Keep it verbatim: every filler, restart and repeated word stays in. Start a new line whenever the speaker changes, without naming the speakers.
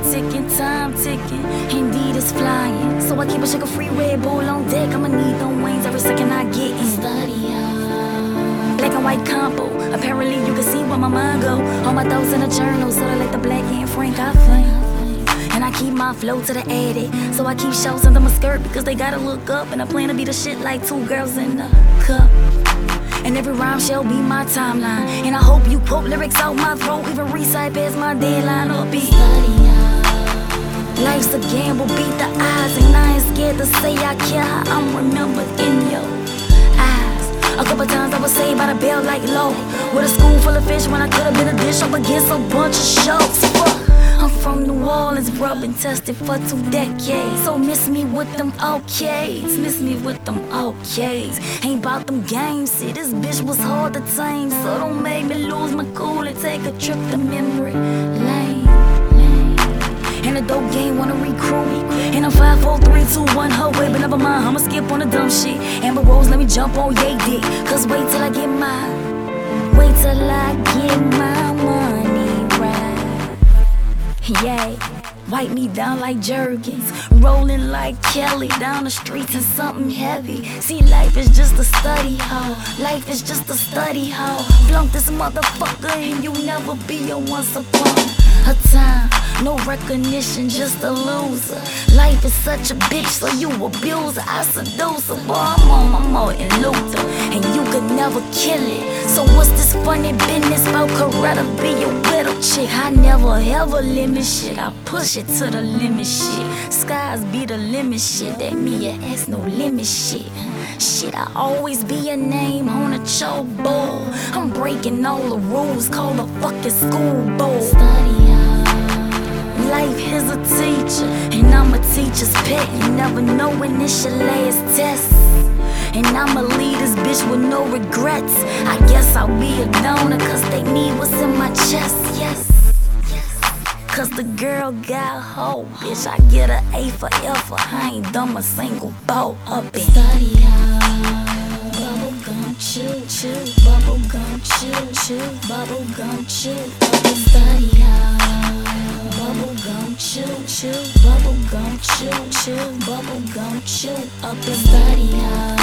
ticking, time ticking. Indeed, it's flying. So I keep a sugar free Red Bull on deck. I'ma need them wings every second I get in. Study out. Black and white combo. Apparently, you can see where my mind go. All my thoughts in a journal, so I let the black and Frank I flame. And I keep my flow to the attic. So I keep shows under my skirt because they gotta look up. And I plan to be the shit like two girls in a cup. And every rhyme shall be my timeline. And I hope you quote lyrics out my throat. Even recite past my deadline or be study out. Life's a gamble, beat the odds. And I ain't scared to say I care how I'm remembered in your eyes. A couple times I was saved by the bell like low. With a spoon full of fish when I could've been a dish up against a bunch of shows. Fuck. I'm from New Orleans, bruh, been tested for two decades. So miss me with them okays, miss me with them okays. Ain't bout them games, see this bitch was hard to tame. So don't make me lose my cool and take a trip to memory lane. And the dope game wanna recruit. And I'm five, four, three, two, one, her way, but never mind, I'ma skip on the dumb shit. Amber Rose, let me jump on yay dick. Cause wait till I get my, wait till I get my money right. Yay, wipe me down like Jergens, rolling like Kelly down the streets in something heavy. See, life is just a study hall, life is just a study hall. Flunk this motherfucker and you never be a once upon a time. No recognition, just a loser. Life is such a bitch, so you abuse her, I seduce her. Boy, I'm on my Martin Luther, and you could never kill it. So what's this funny business about Coretta be a widow chick? I never ever limit shit, I push it to the limit shit. Skies be the limit shit, that me and ass no limit shit. Shit, I always be a name on a chalkboard. I'm breaking all the rules, call the fucking school board. Study out. Life is a teacher, and I'm a teacher's pet. You never know when it's your last test. And I'ma leave this bitch with no regrets. I guess I'll be a donor, cause they need what's in my chest. Yes, cause the girl got hope, bitch. I get an A for effort. I ain't done a single boat up in study out. Bubblegum chew, chew, bubblegum chew, chew, bubblegum chew, up in study out. Bubblegum chew, chew, bubblegum chew, chew, bubblegum chew, up in study out.